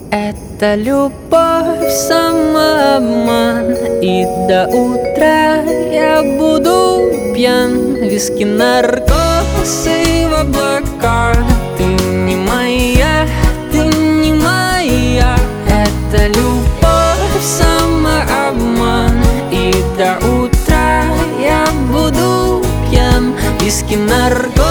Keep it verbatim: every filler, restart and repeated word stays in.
Это любовь, самообман, и до утра я буду пьян. Виски, наркоз и в облака. Ты не моя, ты не моя. Это любовь, самообман, и до утра я буду пьян. Виски, наркоз